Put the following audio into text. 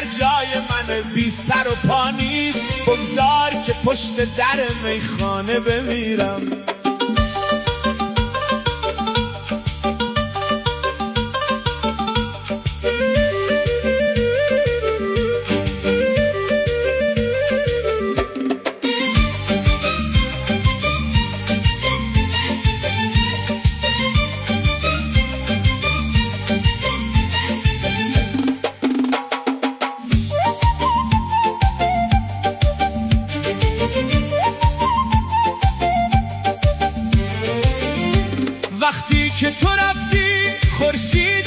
جای من بی سر و پا نیست، بگذار که پشت در میخانه بمیرم. وقتی که تو رفتی خورشید